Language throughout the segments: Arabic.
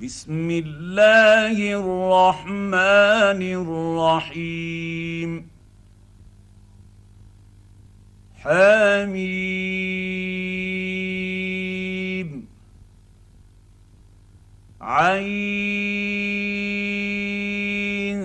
بسم الله الرحمن الرحيم حميم عين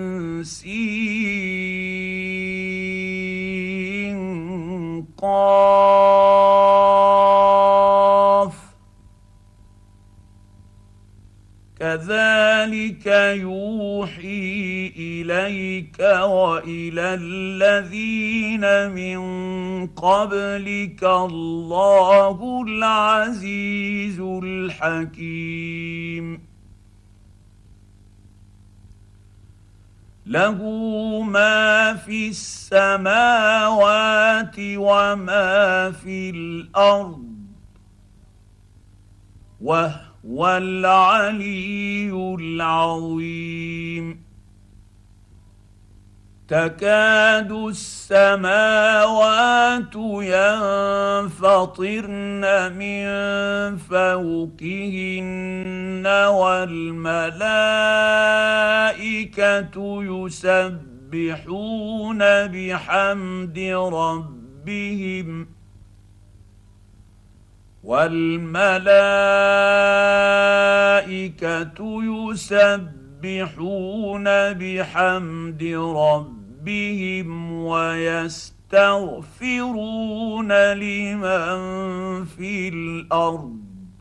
سين قاف كذلك يوحي إليك وإلى الذين من قبلك الله العزيز الحكيم له ما في السماوات وما في الأرض وهو العلي العظيم تكاد السماوات ينفطرن من فوقهن والملائكة يسبحون بحمد ربهم ويستغفرون لمن في الأرض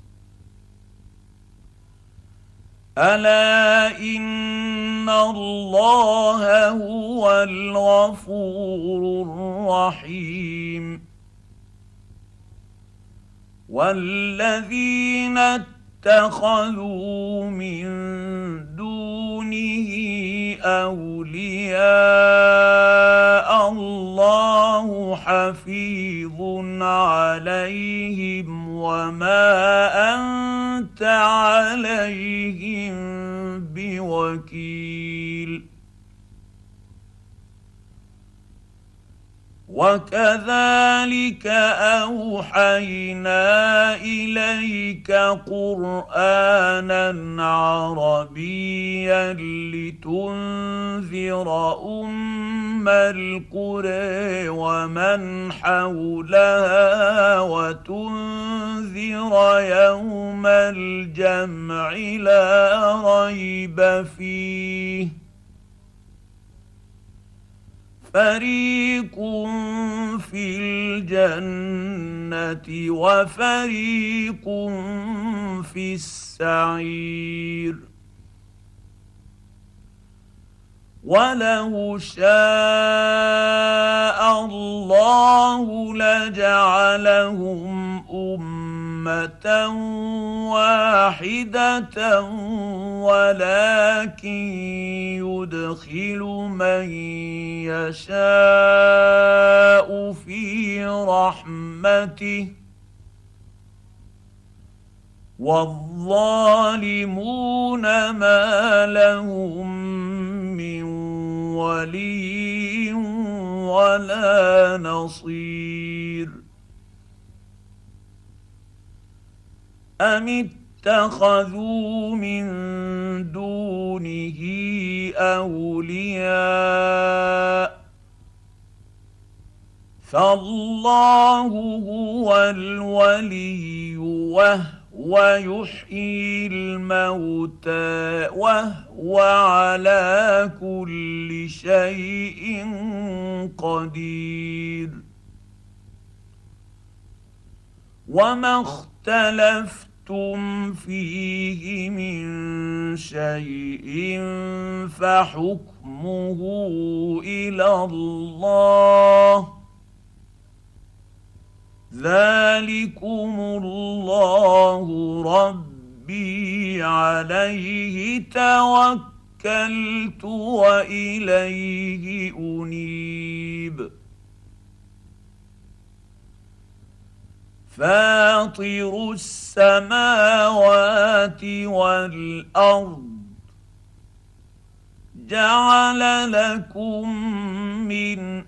ألا إن الله هو الغفور الرحيم والذين اتخذوا من دونه أولياء الله حفيظ عليهم وما أنت عليهم بوكيل وكذلك أوحينا إليك قرآنا عربيا لتنذر أم القرى ومن حولها وتنذر يوم الجمع لا ريب فيه فريق في الجنة وفريق في السعير ولو شاء الله لجعلهم أمة واحدة ولكن يدخل من يشاء في رحمته والظالمون ما لهم من ولي ولا نصير أم اتخذوا من دونه أولياء فالله هو الولي وهو يحيي الموتى وهو على كل شيء قدير وما اختلفتم فيه من شيء فحكمه إلى الله ذلكم الله ربي عليه توكلت وإليه أنيب فاطر السماوات والأرض جعل لكم من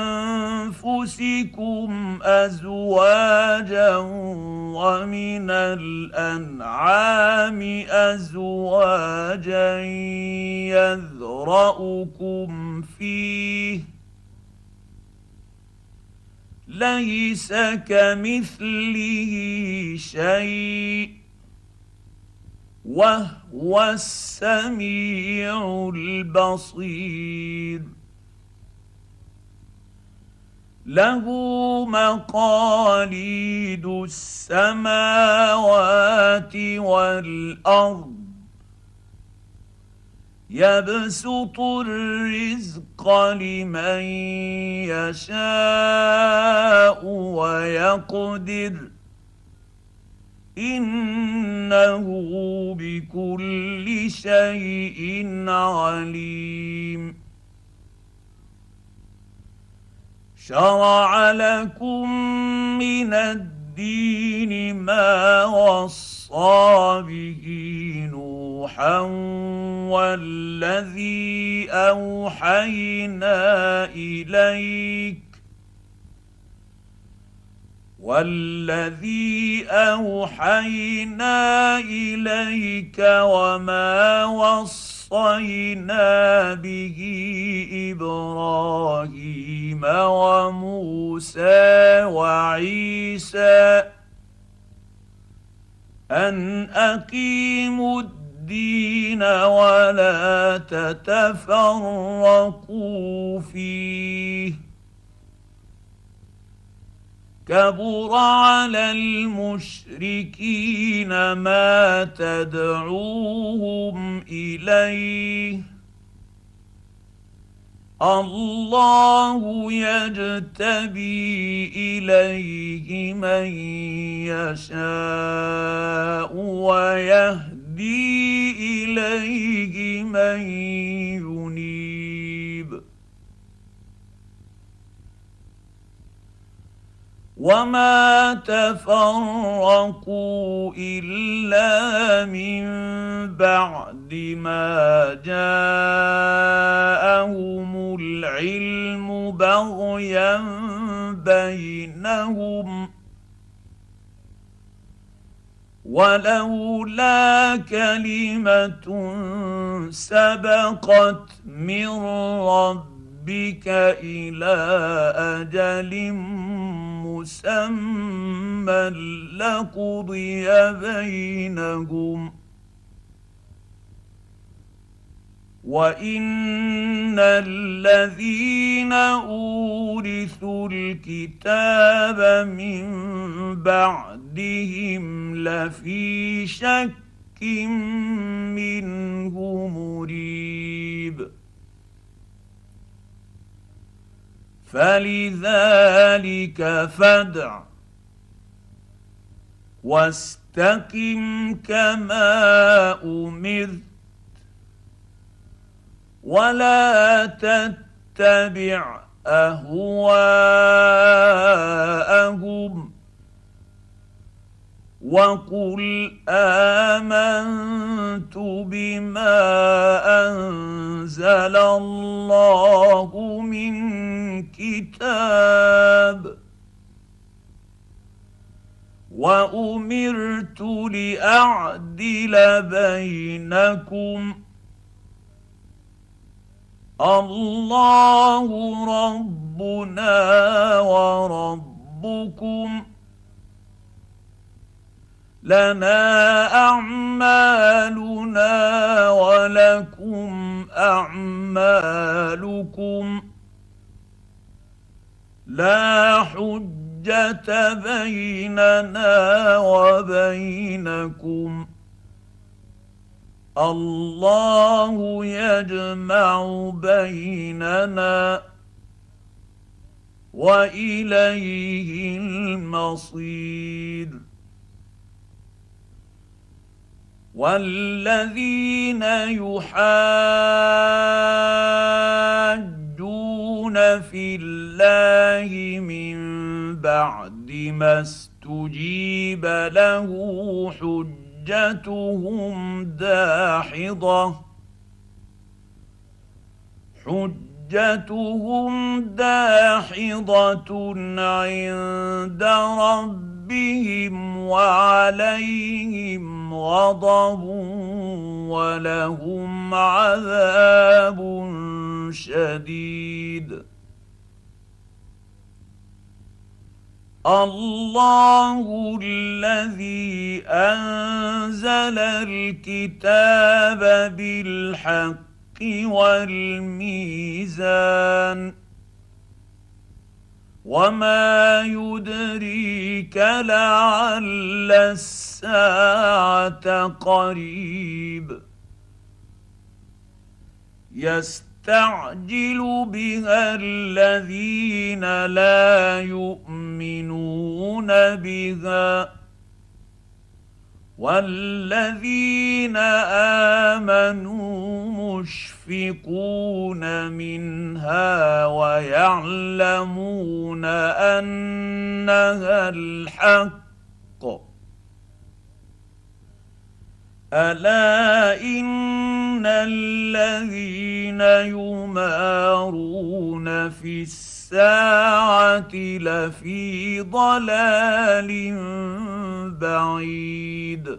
انفسكم ازواجا ومن الانعام ازواجا يذرأكم فيه ليس كمثله شيء وهو السميع البصير له مقاليد السماوات والارض يبسط الرزق لمن يشاء ويقدر انه بكل شيء عليم شرع لكم من الدين ما وصى به نوحا والذي أوحينا إليك وما وصينا به إبراهيم وموسى وعيسى أن أقيموا الدين ولا تتفرقوا فيه كبر على المشركين ما تدعوهم إليه الله يجتبي إليه من يشاء ويهدي إليه من ينيب وما تفرقوا إلا من بعد ما جاءهم العلم بغيا بينهم ولولا كلمة سبقت من ربك إلى أجل مسمى لقضي بينهم وإن الذين أورثوا الكتاب من بعدهم لفي شك منه مريب فلذلك فادع واستقم كما أمرت ولا تتبع أهواءهم وقل آمنت بما أنزل الله من كتاب وأمرت لأعدل بينكم الله ربنا وربكم لنا أعمالنا ولكم أعمالكم لا حجة بيننا وبينكم الله يجمع بيننا وإليه المصير والذين يحاجون في الله من بعد ما استجيب له حجتهم داحضة حجتهم داحضة عند ربهم وعليهم غضب ولهم عذاب شديد. الله الذي أنزل الكتاب بالحق والميزان وما يدريك لعل الساعة قريب. يستعجل بها الذين لا يؤمنون بها والذين آمنوا مشفقون منها ويعلمون أنها الحق. ألا إن الذين يمارون في الساعة لفي ضلال بعيد.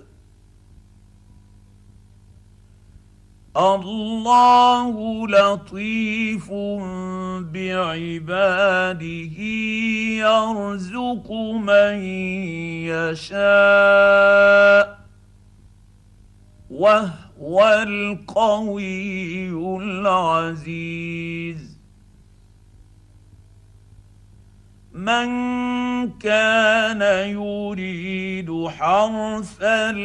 الله لطيف بعباده يرزق من يشاء وهو القوي العزيز. من كان يريد حرث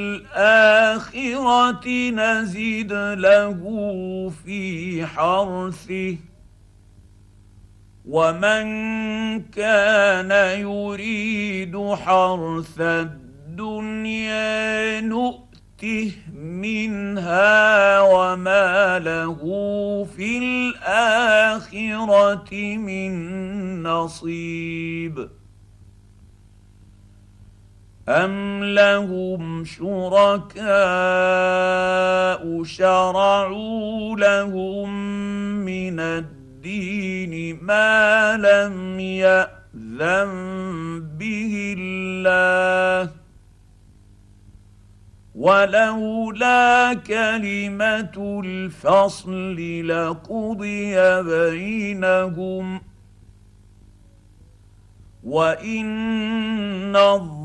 الآخرة نزد له في حرثه ومن كان يريد حرث الدنيا نؤته منها وما له في الآخرة من نصيب. أم لهم شركاء شرعوا لهم من الدين ما لم يأذن به الله ولولا كلمة الفصل لقضي بينهم وإن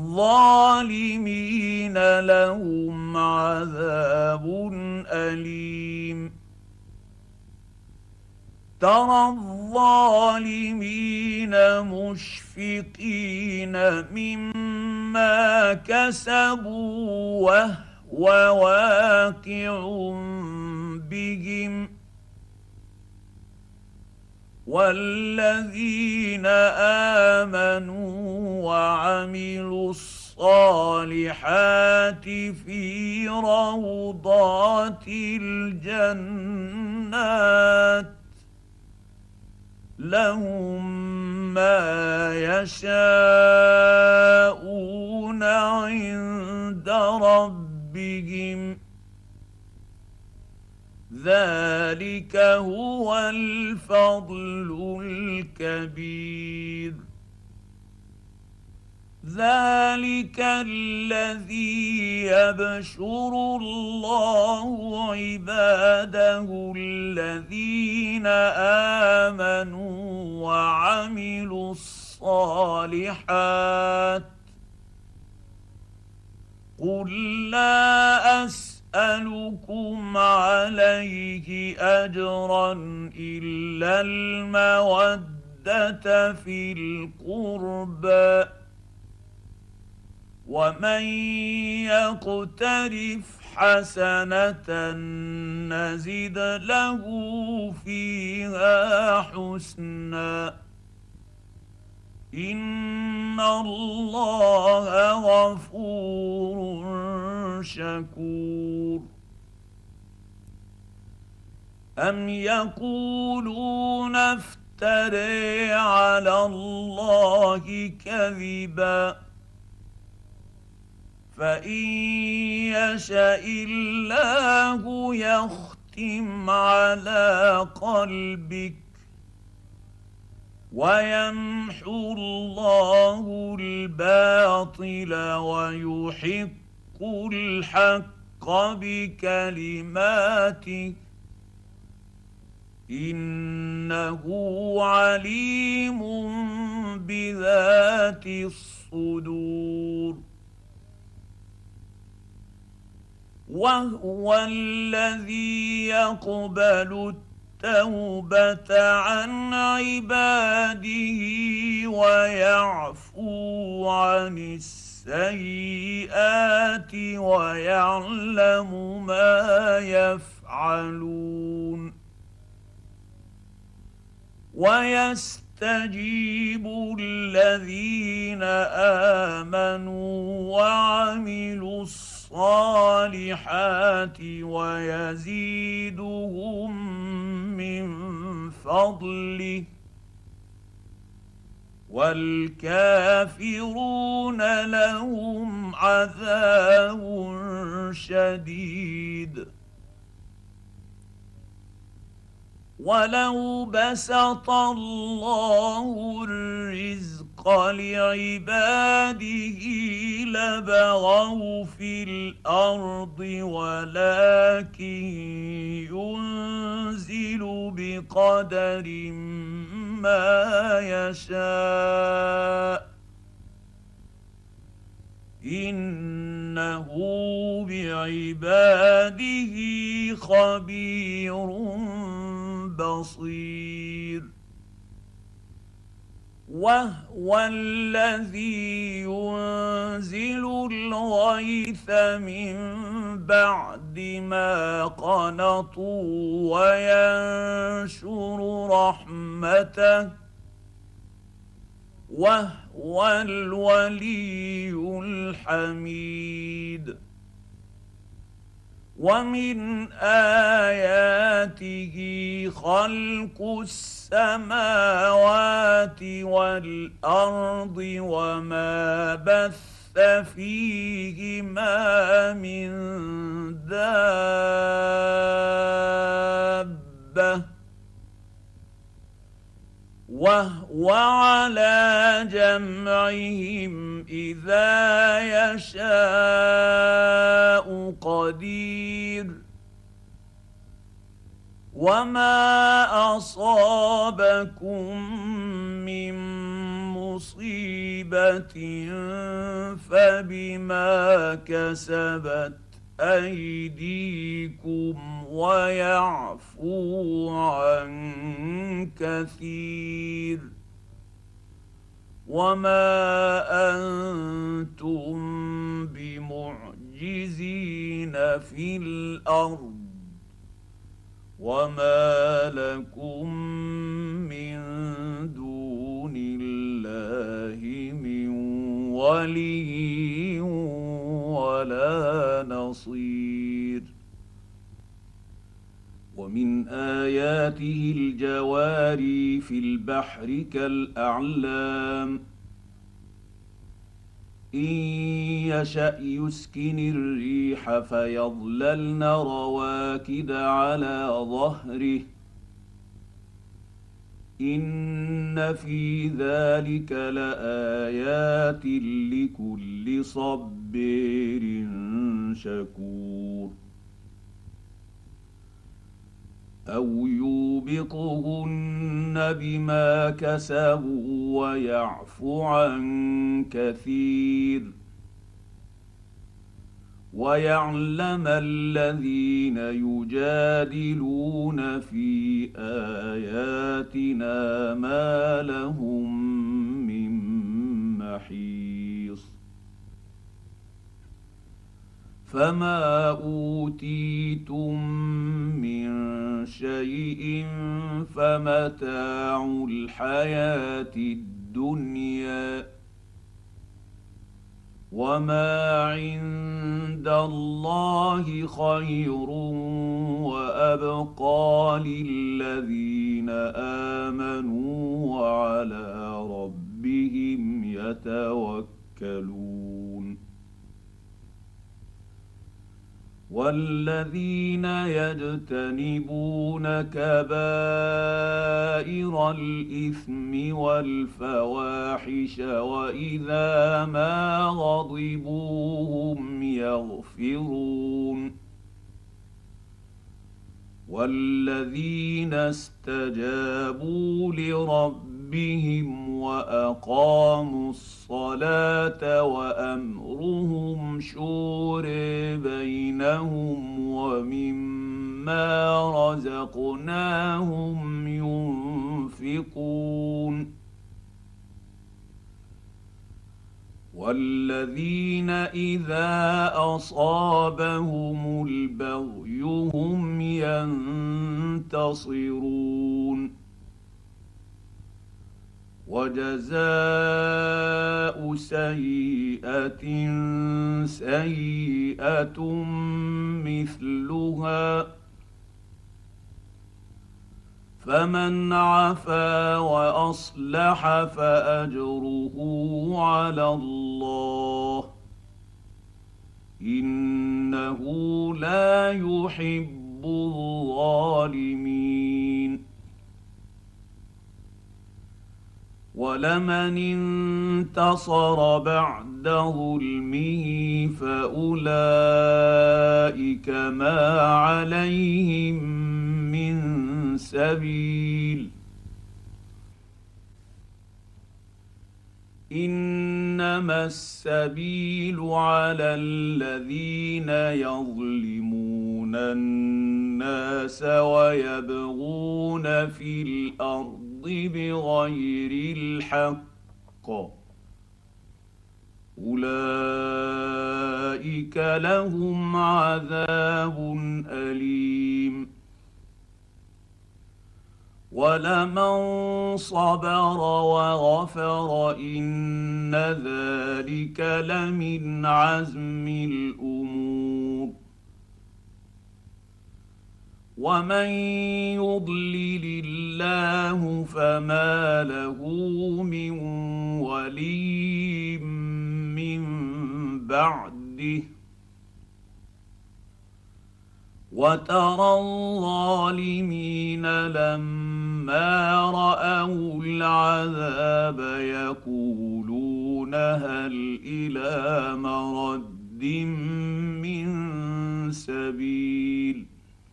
الظالمين لهم عذاب أليم. ترى الظالمين مشفقين مما كسبوا وهو واقع بهم والذين آمنوا وعملوا الصالحات في روضات الجنات لهم ما يشاءون عند ربهم ذلك هو الفضل الكبير. ذلك الذي يبشر الله عباده الذين آمنوا وعملوا الصالحات. قل لا أسألكم عليه أجرا إلا المودة في القربى ومن يقترف حسنة نزد له فيها حسنا إن الله غفور شكور. أم يقولون افتري على الله كذبا فإن يشاء الله يختم على قلبك ويمحو الله الباطل ويحق الحق بكلماته إنه عليم بذات الصدور وهو الذي يقبل التوبة عن عباده ويعفو عن السيئات ويعلم ما يفعلون ويستجيب الذين آمنوا وعملوا الصالحات ويزيدهم من فضله والكافرون لهم عذاب شديد ولو بسط الله الرزق لعباده لبغوا في الأرض ولكن ينزل بقدر ما يشاء إنه بعباده خبير بصير وهو الذي ينزل الغيث من بعد ما قنطوا وينشر رحمته وهو الولي الحميد ومن آياته خلق السماوات والأرض وما بث فيهما من دابة وهو على جمعهم إذا يشاء قدير وما أصابكم من مصيبة فبما كسبت أيديكم ويعفو عن كثير وما أنتم بمعجزين في الأرض وما لكم من دون الله من ولي ولا نصير ومن آياته الجواري في البحر كالأعلام إن يشأ يسكن الريح فيظللن رواكد على ظهره إن في ذلك لآيات لكل صبير شكور أو يوبقهن بما كسبوا ويعفو عن كثير ويعلم الذين يجادلون في آياتنا ما لهم من محيص فما أوتيتم من شيء فمتاع الحياة الدنيا وما عند الله خير وأبقى للذين آمنوا وعلى ربهم يتوكلون والذين يجتنبون كبائر الإثم والفواحش وإذا ما غضبوا هم يغفرون والذين استجابوا لربهم وأقاموا الصلاة وأمرهم شورى بينهم ومما رزقناهم ينفقون والذين إذا أصابهم البغي هم ينتصرون وجزاء سيئة سيئة مثلها فمن عفا واصلح فاجره على الله انه لا يحب الظالمين ولمن انتصر بعد ظلمه فاولئك ما عليهم من سبيل انما السبيل على الذين يظلمون الناس ويبغون في الارض بغير الحق اولئك لهم عذاب اليم ولمن صبر وغفر ان ذلك لمن عزم الامور ومن يضلل الله فما له من ولي من بعده وترى الظالمين لما راوا العذاب يقولون هل الى مرد من سبيل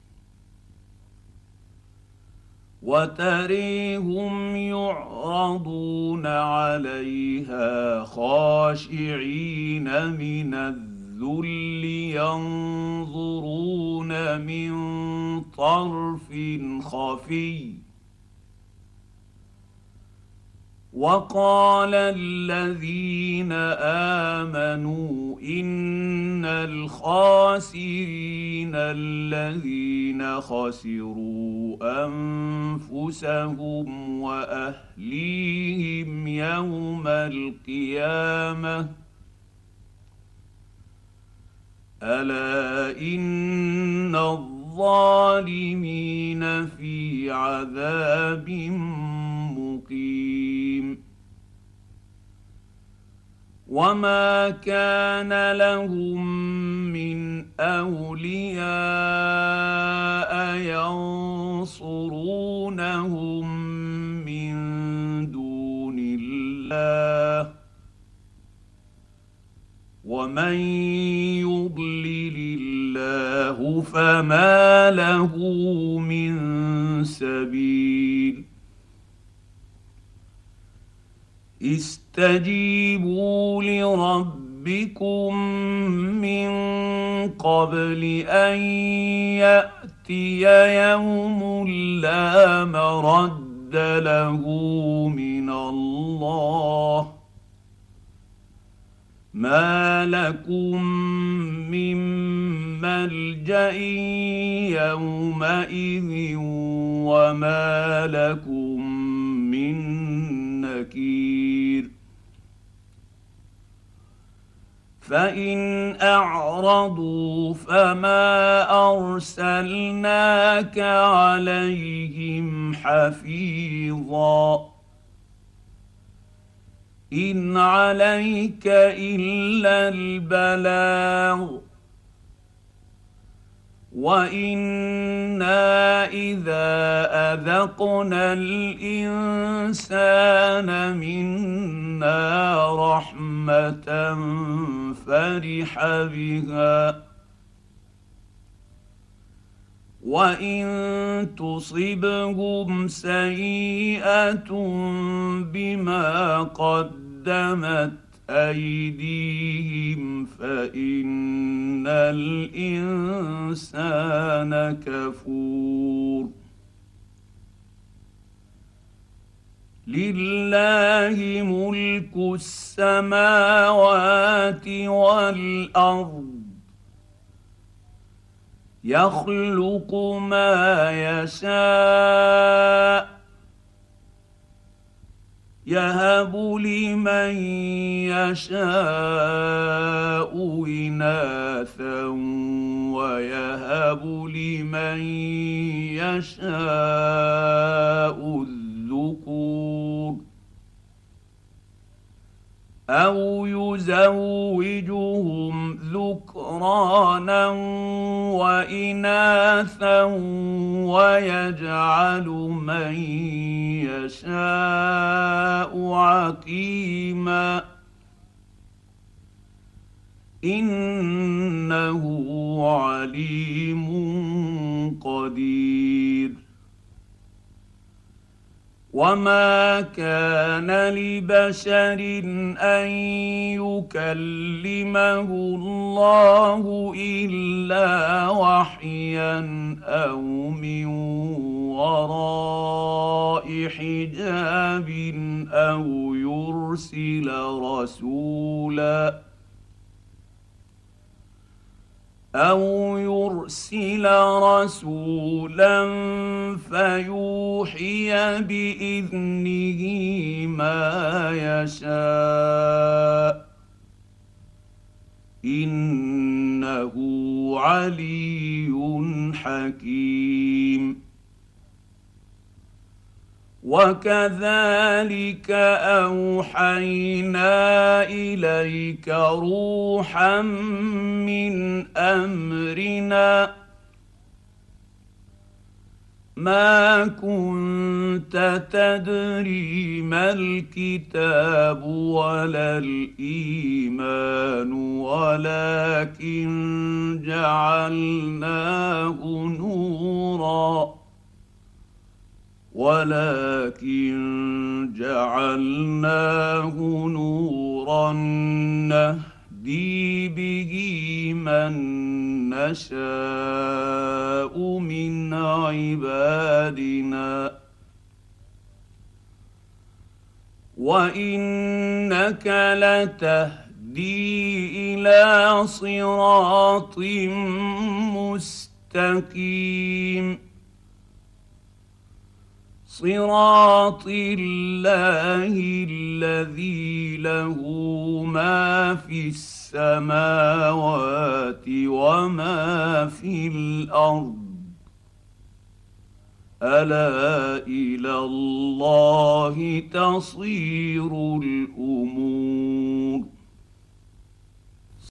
وتريهم يعرضون عليها خاشعين من الذل ينظرون من طرف خفي وقال الذين امنوا ان الخاسرين الذين خسروا انفسهم واهليهم يوم القيامه الا ان الظالمين في عذاب مقيم وما كان لهم من اولياء ينصرونهم من دون الله ومن يضلل الله فما له من سبيل استجيبوا لربكم من قبل ان ياتي يوم لا مرد له من الله ما لكم من ملجأ يومئذ وما لكم من نكير فإن أعرضوا فما أرسلناك عليهم حفيظا إن عليك إلا البلاغ وانا اذا اذقنا الانسان منا رحمه فرح بها وان تصبهم سيئه بما قدمت ايديهم فان الانسان كفور لله ملك السماوات والارض يخلق ما يشاء يهب لمن يشاء إناثا ويهب لمن يشاء الذكور أو يزوجهم ذكرانا وإناثا ويجعل من يشاء عقيما إنه عليم قدير وما كان لبشر ان يكلمه الله الا وحيا او من وراء حجاب أو يرسل رسولا فيوحي بإذنه ما يشاء إنه علي حكيم وكذلك أوحينا إليك روحا من أمرنا ما كنت تدري ما الكتاب ولا الإيمان ولكن جعلناه نورا نهدي به من نشاء من عبادنا وإنك لتهدي إلى صراط مستقيم صراط الله الذي له ما في السماوات وما في الأرض ألا إلى الله تصير الأمور